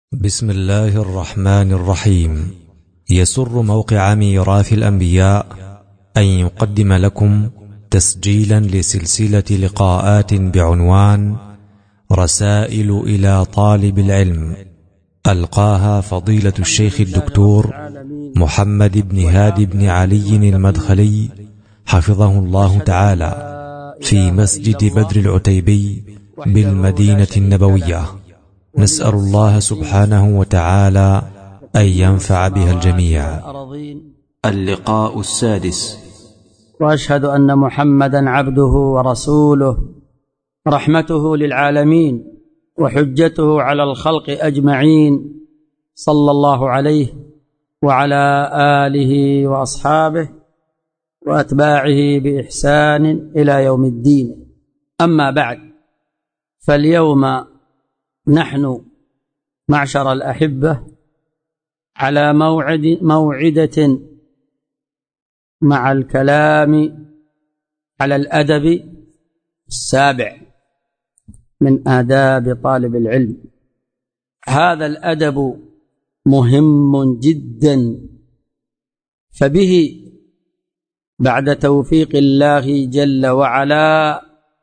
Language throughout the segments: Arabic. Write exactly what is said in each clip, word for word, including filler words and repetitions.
بسم الله الرحمن الرحيم. يسر موقع ميراث الأنبياء أن يقدم لكم تسجيلا لسلسلة لقاءات بعنوان رسائل إلى طالب العلم، ألقاها فضيلة الشيخ الدكتور محمد بن هادي بن علي المدخلي حفظه الله تعالى في مسجد بدر العتيبي بالمدينة النبوية. نسأل الله سبحانه وتعالى أن ينفع بها الجميع. اللقاء السادس. وأشهد أن محمدا عبده ورسوله، رحمته للعالمين وحجته على الخلق أجمعين، صلى الله عليه وعلى آله وأصحابه وأتباعه بإحسان إلى يوم الدين. أما بعد، فاليوم نحن معشر الأحبة على موعد موعدة مع الكلام على الأدب السابع من آداب طالب العلم. هذا الأدب مهم جدا، فبه بعد توفيق الله جل وعلا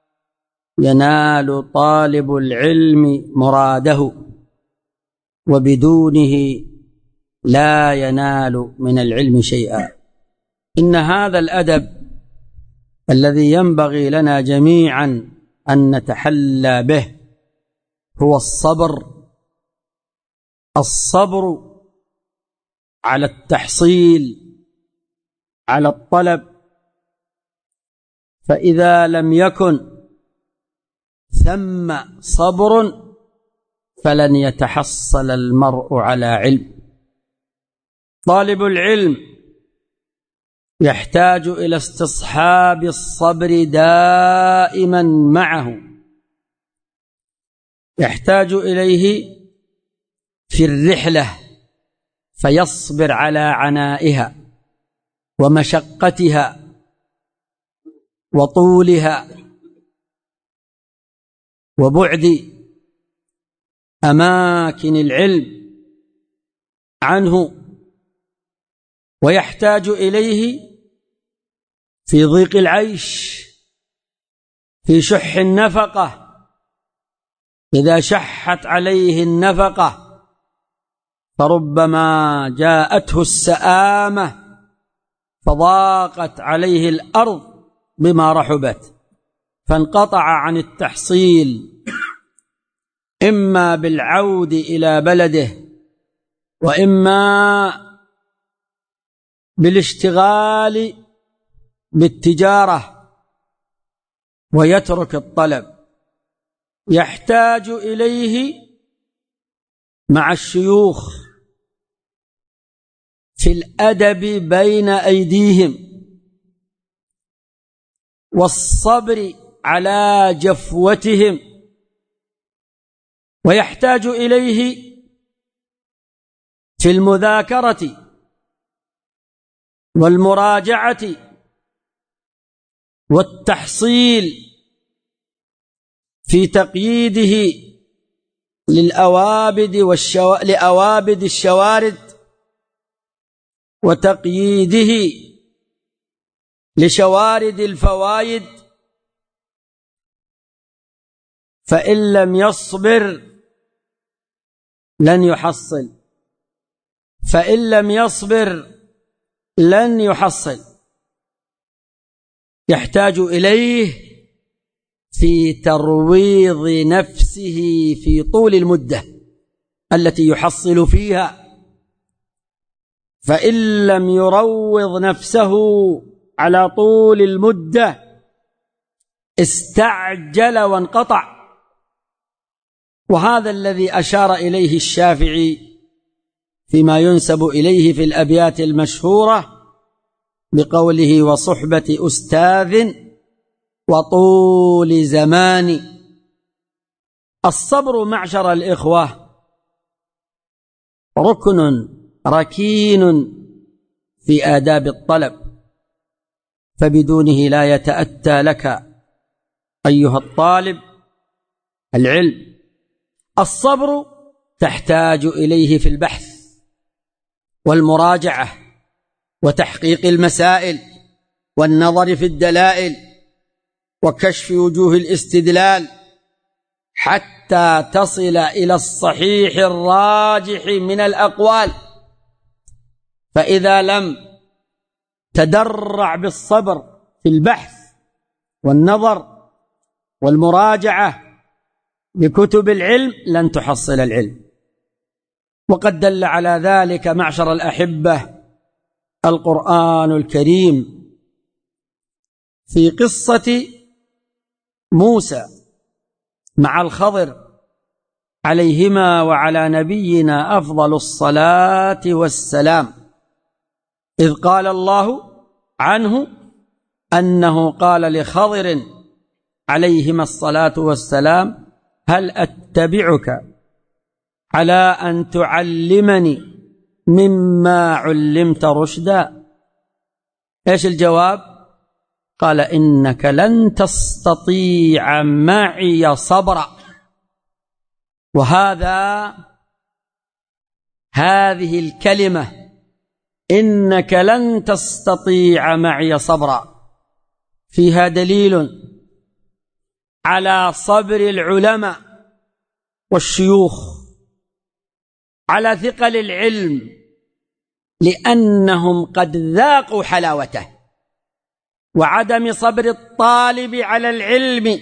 ينال طالب العلم مراده، وبدونه لا ينال من العلم شيئا. إن هذا الأدب الذي ينبغي لنا جميعا أن نتحلى به هو الصبر، الصبر على التحصيل، على الطلب. فإذا لم يكن ثم صبر فلن يتحصل المرء على علم. طالب العلم يحتاج إلى استصحاب الصبر دائما معه، يحتاج إليه في الرحلة فيصبر على عنائها ومشقتها وطولها وبعد أماكن العلم عنه، ويحتاج إليه في ضيق العيش، في شح النفقة. إذا شحت عليه النفقة فربما جاءته السآمة فضاقت عليه الأرض بما رحبت، فانقطع عن التحصيل، إما بالعود إلى بلده وإما بالاشتغال بالتجارة، ويترك الطلب. يحتاج إليه مع الشيوخ في الأدب بين أيديهم، والصبر على جفوتهم. ويحتاج إليه في المذاكرة والمراجعة والتحصيل، في تقييده للأوابد والشو... لأوابد الشوارد، وتقييده لشوارد الفوائد. فإن لم يصبر لن يحصل، فإن لم يصبر لن يحصل. يحتاج إليه في ترويض نفسه في طول المدة التي يحصل فيها، فإن لم يروض نفسه على طول المدة استعجل وانقطع. وهذا الذي أشار إليه الشافعي فيما ينسب إليه في الأبيات المشهورة بقوله: وصحبة أستاذ وطول زمان. الصبر معشر الإخوة ركن ركين في آداب الطلب، فبدونه لا يتأتى لك أيها الطالب العلم. الصبر تحتاج إليه في البحث والمراجعة وتحقيق المسائل والنظر في الدلائل وكشف وجوه الاستدلال حتى تصل إلى الصحيح الراجح من الأقوال. فإذا لم تدرع بالصبر في البحث والنظر والمراجعة بكتب العلم لن تحصل العلم. وقد دل على ذلك معشر الأحبة القرآن الكريم في قصة موسى مع الخضر عليهما وعلى نبينا أفضل الصلاة والسلام، إذ قال الله عنه أنه قال لخضر عليهما الصلاة والسلام: هل أتبعك على أن تعلمني مما علمت رشدا؟ إيش الجواب؟ قال: إنك لن تستطيع معي صبرا. وهذا هذه الكلمة إنك لن تستطيع معي صبرا فيها دليل على صبر العلماء والشيوخ على ثقل العلم، لأنهم قد ذاقوا حلاوته، وعدم صبر الطالب على العلم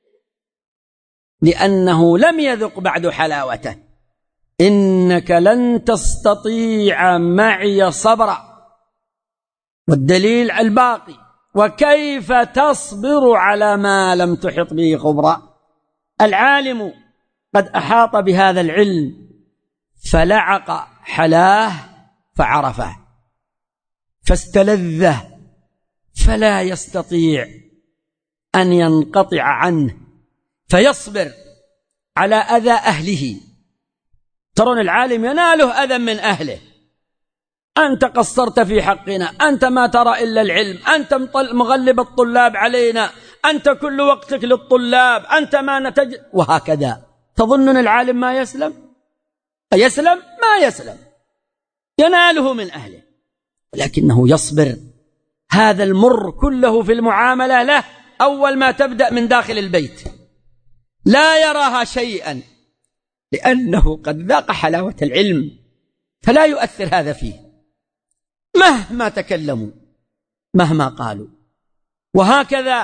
لأنه لم يذق بعد حلاوته. إنك لن تستطيع معي صبرا، والدليل الباقي: وكيف تصبر على ما لم تحط به خبرا. العالم قد أحاط بهذا العلم فلعق حلاه فعرفه فاستلذه، فلا يستطيع أن ينقطع عنه فيصبر على أذى أهله. ترون العالم يناله أذى من أهله: أنت قصرت في حقنا، أنت ما ترى إلا العلم، أنت مغلب الطلاب علينا، أنت كل وقتك للطلاب، أنت ما نتج، وهكذا. تظنون العالم ما يسلم؟ يسلم؟ ما يسلم، يناله من أهله، ولكنه يصبر. هذا المر كله في المعاملة له أول ما تبدأ من داخل البيت، لا يراها شيئا لأنه قد ذاق حلاوة العلم، فلا يؤثر هذا فيه مهما تكلموا مهما قالوا. وهكذا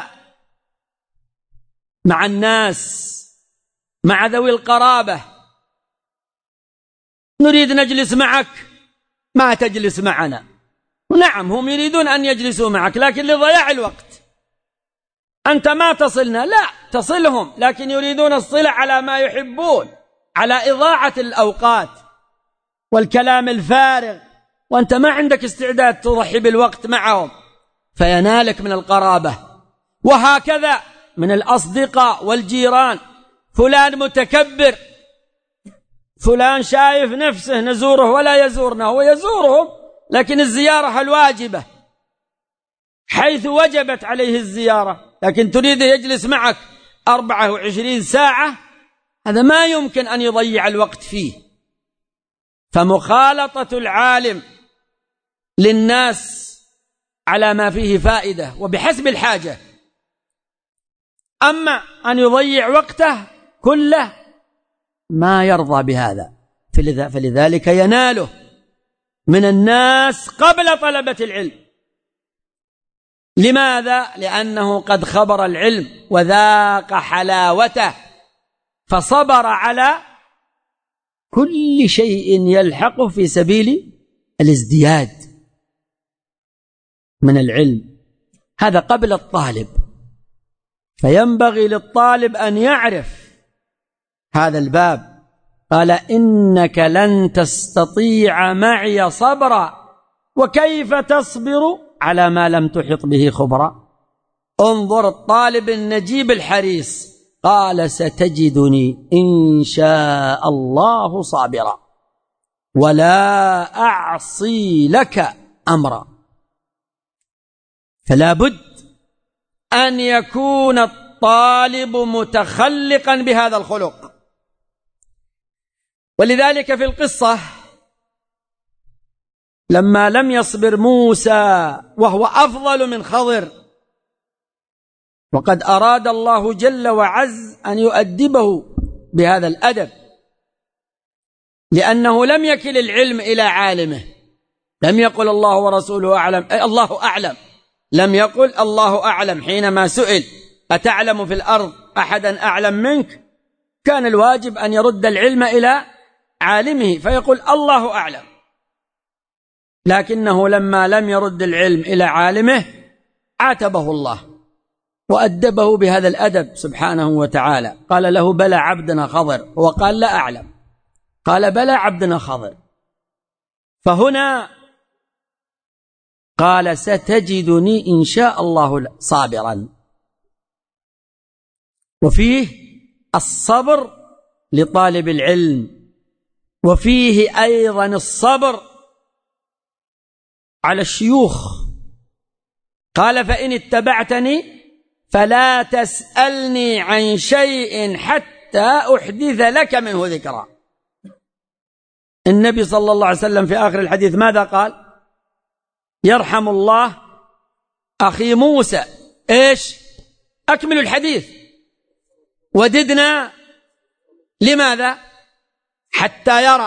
مع الناس، مع ذوي القرابة: نريد نجلس معك، ما تجلس معنا. نعم، هم يريدون أن يجلسوا معك لكن لضياع الوقت. أنت ما تصلنا، لا تصلهم، لكن يريدون الصلة على ما يحبون، على إضاعة الأوقات والكلام الفارغ، وأنت ما عندك استعداد تضحي بالوقت معهم، فينالك من القرابة. وهكذا من الأصدقاء والجيران: فلان متكبر، فلان شايف نفسه نزوره ولا يزورنا، هو يزورهم لكن الزيارة الواجبة حيث وجبت عليه الزيارة، لكن تريد يجلس معك أربعة وعشرين ساعة، هذا ما يمكن أن يضيع الوقت فيه. فمخالطة العالم للناس على ما فيه فائدة وبحسب الحاجة، أما أن يضيع وقته كله ما يرضى بهذا، فلذلك يناله من الناس قبل طلبة العلم. لماذا؟ لأنه قد خبر العلم وذاق حلاوته، فصبر على كل شيء يلحقه في سبيل الازدياد من العلم. هذا قبل الطالب، فينبغي للطالب أن يعرف هذا الباب. قال: إنك لن تستطيع معي صبرا، وكيف تصبر على ما لم تحط به خبرا. انظر الطالب النجيب الحريص، قال: ستجدني إن شاء الله صابرا ولا أعصي لك أمرا. فلا بد أن يكون الطالب متخلقا بهذا الخلق، ولذلك في القصة لما لم يصبر موسى وهو أفضل من خضر، وقد أراد الله جل وعز أن يؤدبه بهذا الأدب، لأنه لم يكل العلم إلى عالمه، لم يقل الله ورسوله أعلم، أي الله أعلم، لم يقل الله أعلم. حينما سئل أتعلم في الأرض أحدا أعلم منك، كان الواجب أن يرد العلم إلى عالمه فيقول الله أعلم، لكنه لما لم يرد العلم إلى عالمه عاتبه الله وأدبه بهذا الأدب سبحانه وتعالى. قال له بلى عبدنا خضر، هو قال لا أعلم، قال بلى عبدنا خضر. فهنا قال ستجدني إن شاء الله صابرا، وفيه الصبر لطالب العلم، وفيه أيضا الصبر على الشيوخ. قال فإن اتبعتني فلا تسألني عن شيء حتى أحدث لك منه ذكرا. النبي صلى الله عليه وسلم في آخر الحديث ماذا قال؟ يرحم الله أخي موسى، إيش؟ أكمل الحديث. وددنا لماذا؟ حتى يرى.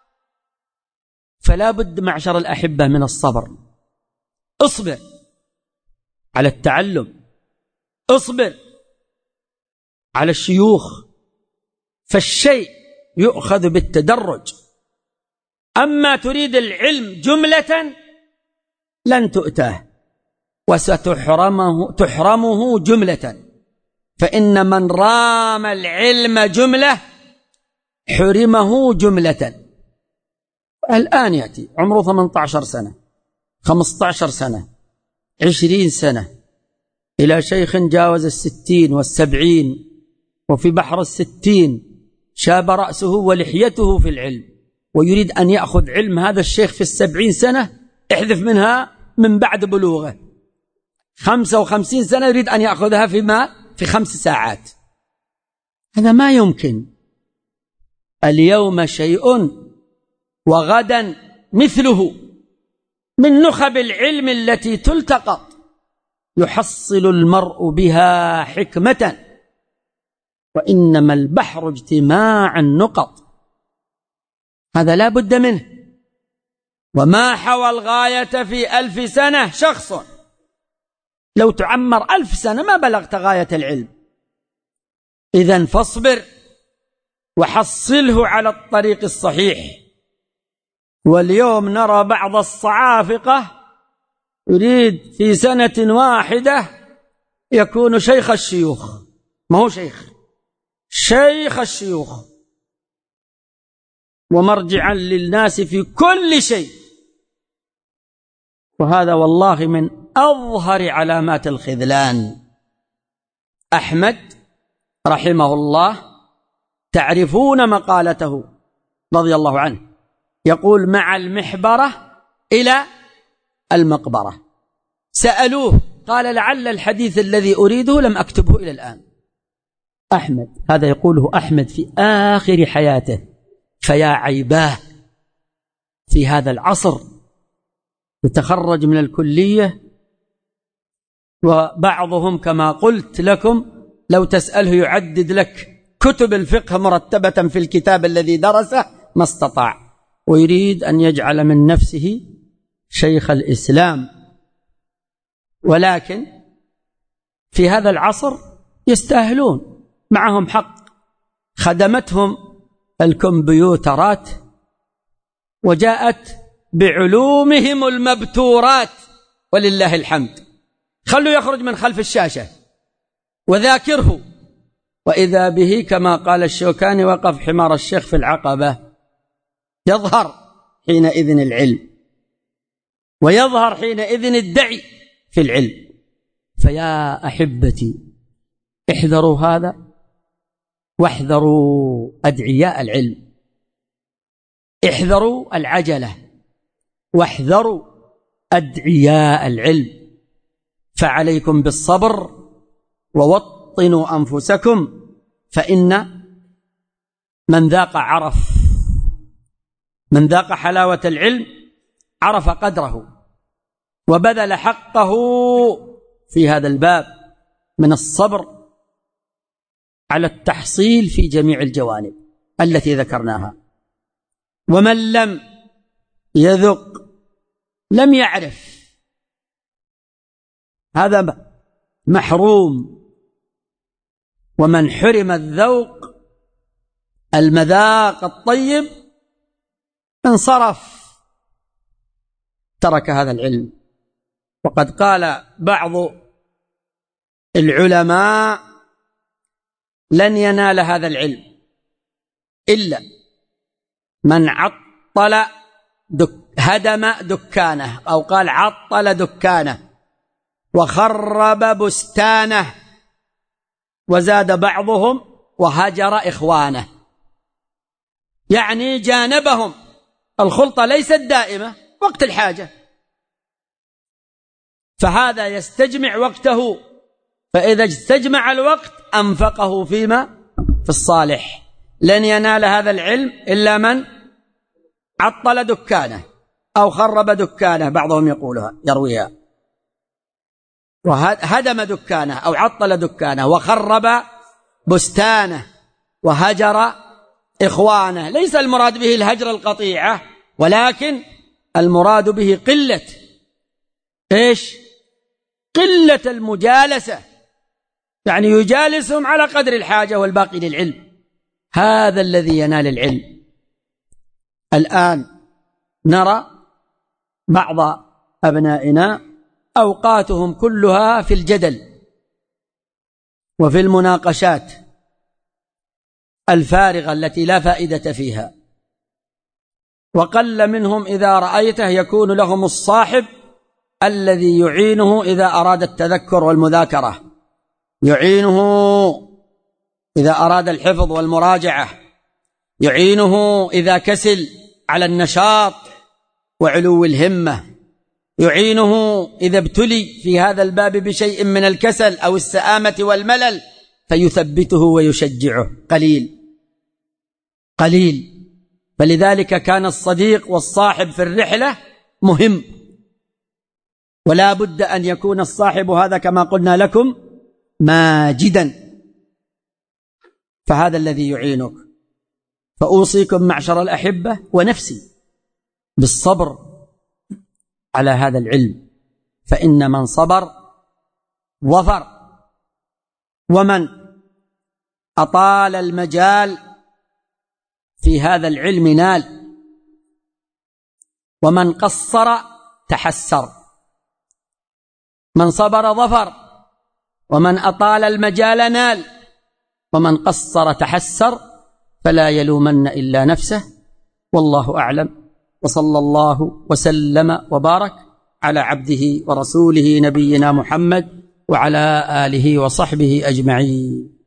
فلا بد معشر الأحبة من الصبر. اصبر على التعلم، اصبر على الشيوخ، فالشيء يؤخذ بالتدرج. أما تريد العلم جملة لن تؤتاه، وستحرمه تحرمه جملة، فإن من رام العلم جملة حرمه جملة. الآن يأتي عمره ثمانية عشر سنة، خمسة عشر سنة، عشرين سنة، إلى شيخ جاوز الستين والسبعين وفي بحر الستين، شاب رأسه ولحيته في العلم، ويريد أن يأخذ علم هذا الشيخ في السبعين سنة، احذف منها من بعد بلوغه. خمسة وخمسين سنة يريد أن يأخذها فيما في خمس ساعات. هذا ما يمكن. اليوم شيء وغدا مثله، من نخب العلم التي تلتقط يحصل المرء بها حكمة، وإنما البحر اجتماع النقط، هذا لا بد منه. وما حوى الغاية في ألف سنة شخص، لو تعمر ألف سنة ما بلغت غاية العلم. إذن فاصبر وحصله على الطريق الصحيح. واليوم نرى بعض الصعافقة يريد في سنة واحدة يكون شيخ الشيوخ، ما هو شيخ، شيخ الشيوخ، ومرجعا للناس في كل شيء. وهذا والله من أظهر علامات الخذلان. أحمد رحمه الله تعرفون مقالته رضي الله عنه، يقول مع المحبرة إلى المقبرة. سألوه قال لعل الحديث الذي أريده لم أكتبه إلى الآن. أحمد هذا يقوله أحمد في آخر حياته، فيا عيباه في هذا العصر يتخرج من الكلية، وبعضهم كما قلت لكم لو تسأله يعدد لك كتب الفقه مرتبة في الكتاب الذي درسه ما استطاع، ويريد أن يجعل من نفسه شيخ الإسلام. ولكن في هذا العصر يستاهلون، معهم حق، خدمتهم الكمبيوترات وجاءت بعلومهم المبتورات ولله الحمد. خلوا يخرج من خلف الشاشة وذاكره، وإذا به كما قال الشوكاني وقف حمار الشيخ في العقبة، يظهر حينئذ العلم، ويظهر حينئذ الدعي في العلم. فيا أحبتي احذروا هذا، واحذروا أدعياء العلم، احذروا العجلة، واحذروا أدعياء العلم. فعليكم بالصبر ووطنوا أنفسكم، فإن من ذاق عرف من ذاق حلاوة العلم عرف قدره وبذل حقه في هذا الباب من الصبر على التحصيل في جميع الجوانب التي ذكرناها. ومن لم يذق لم يعرف، هذا محروم. ومن حرم الذوق المذاق الطيب انصرف، ترك هذا العلم. وقد قال بعض العلماء لن ينال هذا العلم إلا من عطل دك هدم دكانه، أو قال عطل دكانه وخرب بستانه، وزاد بعضهم وهجر إخوانه، يعني جانبهم. الخلطة ليست دائمة، وقت الحاجة، فهذا يستجمع وقته، فإذا استجمع الوقت أنفقه فيما في الصالح. لن ينال هذا العلم إلا من عطل دكانه أو خرب دكانه، بعضهم يقولها يرويها، وهدم دكانه أو عطل دكانه وخرب بستانه وهجر إخوانه. ليس المراد به الهجر القطيعة، ولكن المراد به قلة إيش؟ قلة المجالسة، يعني يجالسهم على قدر الحاجة والباقي للعلم. هذا الذي ينال العلم. الآن نرى بعض أبنائنا أوقاتهم كلها في الجدل وفي المناقشات الفارغة التي لا فائدة فيها، وقل منهم إذا رأيته يكون لهم الصاحب الذي يعينه إذا أراد التذكر والمذاكرة، يعينه إذا أراد الحفظ والمراجعة، يعينه إذا كسل على النشاط وعلو الهمة، يعينه إذا ابتلي في هذا الباب بشيء من الكسل أو السآمة والملل فيثبته ويشجعه. قليل قليل. فلذلك كان الصديق والصاحب في الرحلة مهم، ولا بد أن يكون الصاحب هذا كما قلنا لكم ماجدا، فهذا الذي يعينك. فأوصيكم معشر الأحبة ونفسي بالصبر على هذا العلم، فإن من صبر ظفر، ومن أطال المجال في هذا العلم نال، ومن قصر تحسر. من صبر ظفر، ومن أطال المجال نال، ومن قصر تحسر. فلا يلومن إلا نفسه، والله أعلم. وصلى الله وسلم وبارك على عبده ورسوله نبينا محمد وعلى آله وصحبه أجمعين.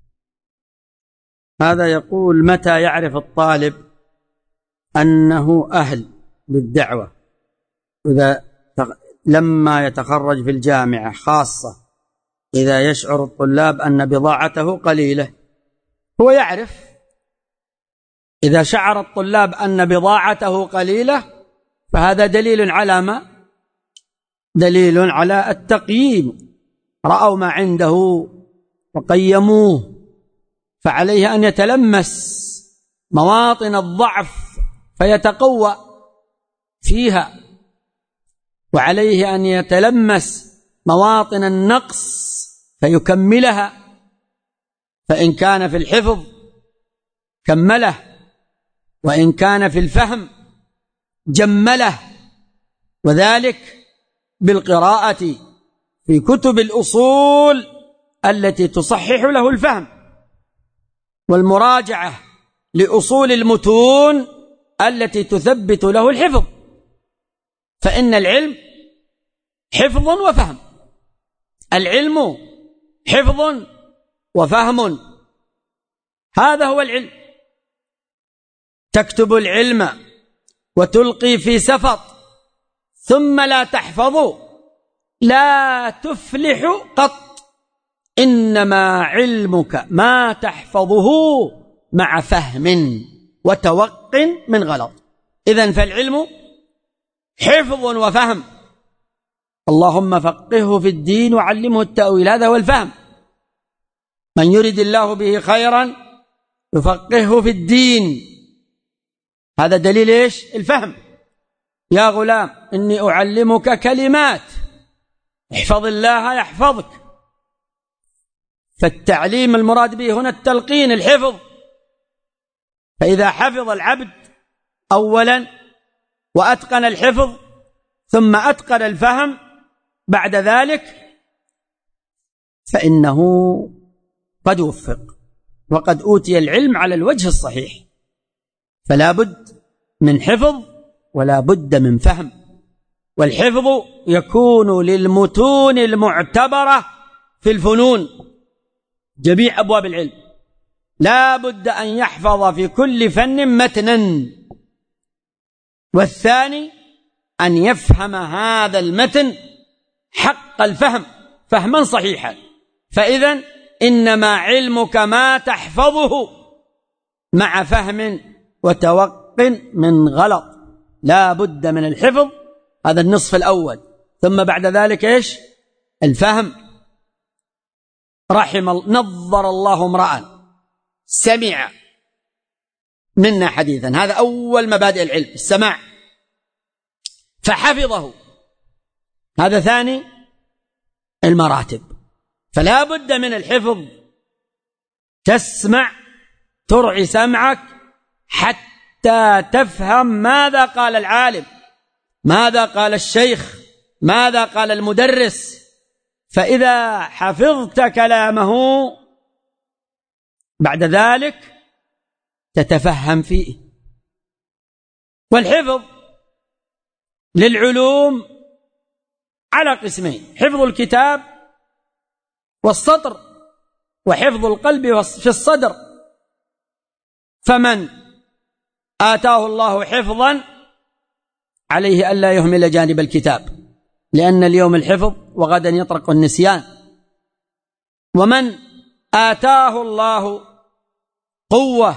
هذا يقول: متى يعرف الطالب أنه أهل للدعوة؟ إذا لما يتخرج في الجامعة، خاصة إذا يشعر الطلاب أن بضاعته قليلة. هو يعرف، إذا شعر الطلاب أن بضاعته قليلة فهذا دليل على ما؟ دليل على التقييم. رأوا ما عنده وقيموه، فعليه أن يتلمس مواطن الضعف فيتقوى فيها، وعليه أن يتلمس مواطن النقص فيكملها، فإن كان في الحفظ كمله، وإن كان في الفهم جمله، وذلك بالقراءة في كتب الأصول التي تصحح له الفهم، والمراجعة لأصول المتون التي تثبت له الحفظ. فإن العلم حفظ وفهم، العلم حفظ وفهم، هذا هو العلم. تكتب العلم وتلقي في سفط ثم لا تحفظ لا تفلح قط، إنما علمك ما تحفظه مع فهم وتوق من غلط. إذن فالعلم حفظ وفهم. اللهم فقهه في الدين وعلمه التأويل، هذا هو الفهم. من يرد الله به خيرا يفقهه في الدين، هذا دليل إيش؟ الفهم. يا غلام إني أعلمك كلمات احفظ الله يحفظك. فالتعليم المراد به هنا التلقين، الحفظ. فإذا حفظ العبد أولا وأتقن الحفظ ثم أتقن الفهم بعد ذلك فإنه قد وفق وقد أوتي العلم على الوجه الصحيح. فلا بد من حفظ ولا بد من فهم. والحفظ يكون للمتون المعتبرة في الفنون، جميع أبواب العلم لا بد أن يحفظ في كل فن متنا. والثاني أن يفهم هذا المتن حق الفهم فهما صحيحا. فإذن إنما علمك ما تحفظه مع فهم وتوق من غلط. لا بد من الحفظ، هذا النصف الأول. ثم بعد ذلك إيش؟ الفهم. رحم نظر الله امرأ سمع منا حديثا، هذا أول مبادئ العلم، السماع، فحفظه، هذا ثاني المراتب. فلا بد من الحفظ، تسمع، ترعي سمعك حتى تفهم ماذا قال العالم، ماذا قال الشيخ، ماذا قال المدرس. فإذا حفظت كلامه بعد ذلك تتفهم فيه. والحفظ للعلوم على قسمين: حفظ الكتاب والسطر، وحفظ القلب في الصدر. فمن آتاه الله حفظا عليه ألا يهمل جانب الكتاب، لأن اليوم الحفظ وغدا يطرق النسيان. ومن آتاه الله قوة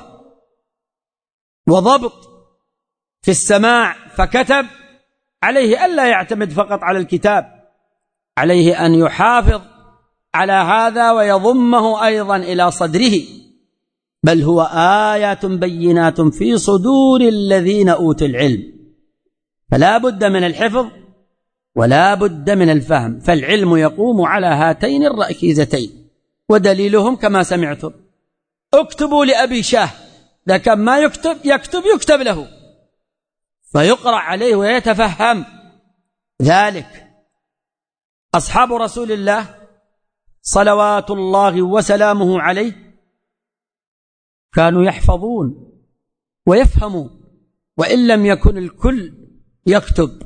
وضبط في السماع فكتب، عليه ألا يعتمد فقط على الكتاب، عليه أن يحافظ على هذا ويضمه أيضا إلى صدره. بل هو آيات بينات في صدور الذين أوتوا العلم. فلا بد من الحفظ ولا بد من الفهم. فالعلم يقوم على هاتين الركيزتين، ودليلهم كما سمعتم: اكتبوا لأبي شاه، إذا كان ما يكتب يكتب يكتب له فيقرأ عليه ويتفهم ذلك. أصحاب رسول الله صلوات الله وسلامه عليه كانوا يحفظون ويفهمون، وإن لم يكن الكل يكتب،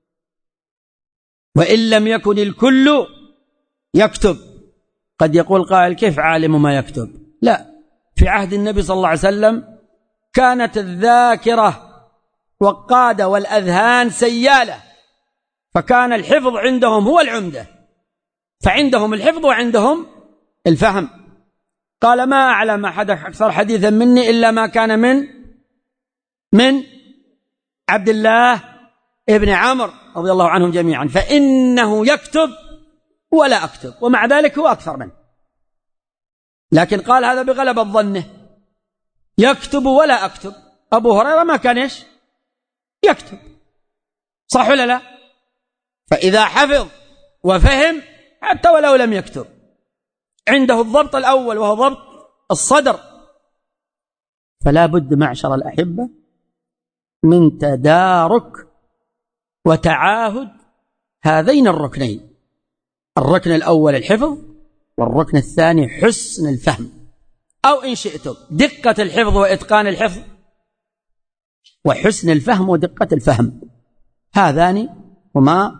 وإن لم يكن الكل يكتب. قد يقول قائل: كيف عالم ما يكتب؟ لا، في عهد النبي صلى الله عليه وسلم كانت الذاكرة وقادة والأذهان سيالة، فكان الحفظ عندهم هو العمدة، فعندهم الحفظ وعندهم الفهم. قال: ما أعلم أحد أكثر حديثا مني إلا ما كان من من عبد الله ابن عمرو رضي الله عنهم جميعا، فإنه يكتب ولا أكتب، ومع ذلك هو أكثر منه. لكن قال هذا بغلبة ظنه، يكتب ولا أكتب. أبو هريرة ما كان إيش؟ يكتب، صح ولا لا؟ فإذا حفظ وفهم حتى ولو لم يكتب عنده الضبط الأول وهو ضبط الصدر. فلا بد معشر الأحبة من تدارك وتعاهد هذين الركنين: الركن الأول الحفظ، والركن الثاني حسن الفهم، أو إن شئتم دقة الحفظ وإتقان الحفظ، وحسن الفهم ودقة الفهم. هذان هما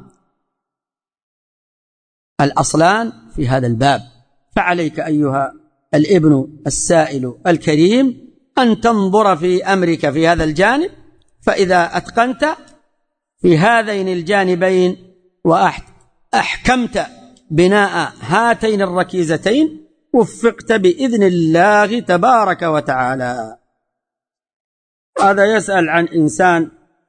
الأصلان في هذا الباب. فعليك أيها الابن السائل الكريم أن تنظر في أمرك في هذا الجانب، فإذا أتقنت في هذين الجانبين وأحكمت بناء هاتين الركيزتين وفقت بإذن الله تبارك وتعالى. هذا يسأل عن إنسان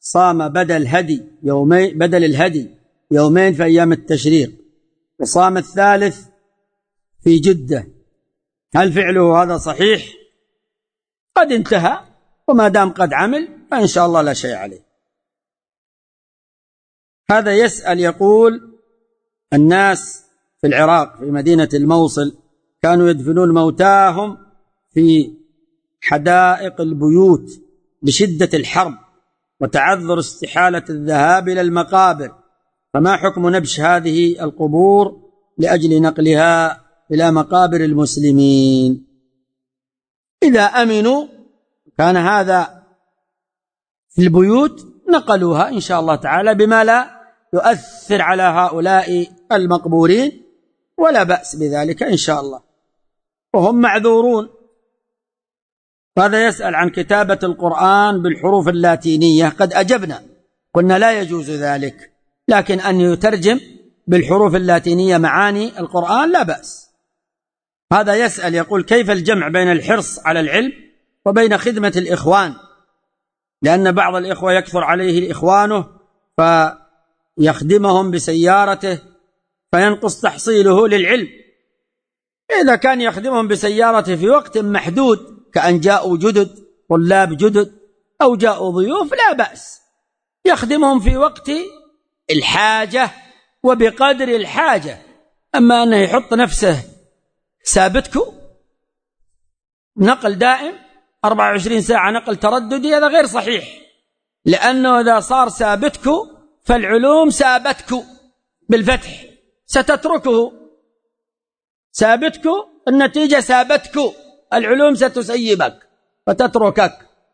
صام بدل هدي يومين بدل الهدي يومين في أيام التشريق، وصام الثالث في جدة، هل فعله هذا صحيح؟ قد انتهى، وما دام قد عمل فإن شاء الله لا شيء عليه. هذا يسأل يقول: الناس في العراق في مدينة الموصل كانوا يدفنون موتاهم في حدائق البيوت لشدة الحرب وتعذر استحالة الذهاب إلى المقابر، فما حكم نبش هذه القبور لأجل نقلها إلى مقابر المسلمين؟ إذا أمنوا كان هذا في البيوت نقلوها إن شاء الله تعالى بما لا يؤثر على هؤلاء المقبورين، ولا بأس بذلك إن شاء الله، وهم معذورون. هذا يسأل عن كتابة القرآن بالحروف اللاتينية، قد أجبنا قلنا لا يجوز ذلك، لكن أن يترجم بالحروف اللاتينية معاني القرآن لا بأس. هذا يسأل يقول: كيف الجمع بين الحرص على العلم وبين خدمة الإخوان؟ لأن بعض الإخوة يكثر عليه إخوانه فيخدمهم بسيارته فينقص تحصيله للعلم. إذا كان يخدمهم بسيارته في وقت محدود كأن جاءوا جدد طلاب جدد أو جاءوا ضيوف لا بأس، يخدمهم في وقت الحاجة وبقدر الحاجة. أما أنه يحط نفسه سابتكو نقل دائم أربعة وعشرين ساعة نقل ترددي، هذا غير صحيح، لأنه إذا صار سابتكو فالعلوم سابتكو بالفتح ستتركه، سابتكو النتيجة سابتكو، العلوم ستسيبك فتتركك.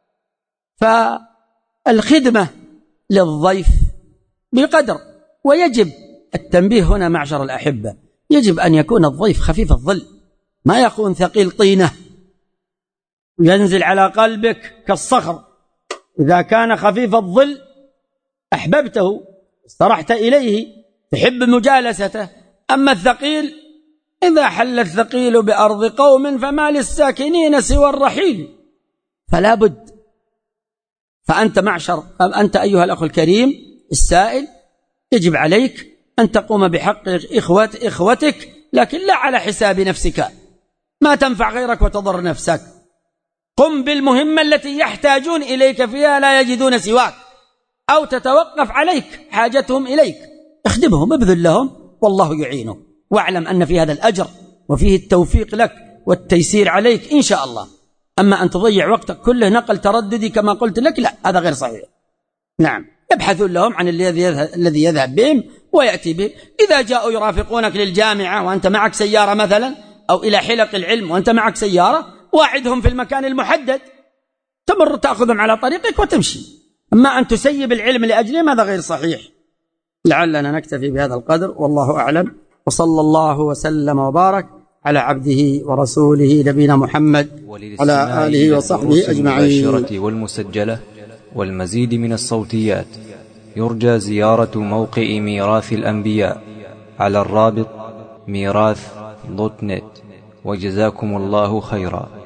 فالخدمة للضيف بقدر، ويجب التنبيه هنا معشر الأحبة، يجب أن يكون الضيف خفيف الظل، ما يكون ثقيل طينة ينزل على قلبك كالصخر. إذا كان خفيف الظل أحببته استرحت إليه تحب مجالسته. أما الثقيل إذا حل الثقيل بأرض قوم فما للساكنين سوى الرحيل، فلا بد. فأنت معشر أنت أيها الأخ الكريم السائل يجب عليك أن تقوم بحق إخوت إخوتك، لكن لا على حساب نفسك، ما تنفع غيرك وتضر نفسك. قم بالمهمة التي يحتاجون إليك فيها لا يجدون سواك، أو تتوقف عليك حاجتهم إليك، اخدمهم ابذل لهم والله يعينك، واعلم أن في هذا الأجر وفيه التوفيق لك والتيسير عليك إن شاء الله. أما أن تضيع وقتك كله نقل ترددي كما قلت لك لا، هذا غير صحيح. نعم، يبحثون لهم عن الذي يذهب بهم ويأتي به. إذا جاءوا يرافقونك للجامعة وأنت معك سيارة مثلا، أو إلى حلق العلم وأنت معك سيارة، واعدهم في المكان المحدد، تمر تأخذهم على طريقك وتمشي. أما أن تسيب العلم لأجلهم هذا غير صحيح. لعلنا نكتفي بهذا القدر والله أعلم، وصلى الله وسلم وبارك على عبده ورسوله نبينا محمد على آله وصحبه أجمعين. والمسجلة والمزيد من الصوتيات يرجى زيارة موقع ميراث الأنبياء على الرابط ميراث دوت نت. وجزاكم الله خيرا.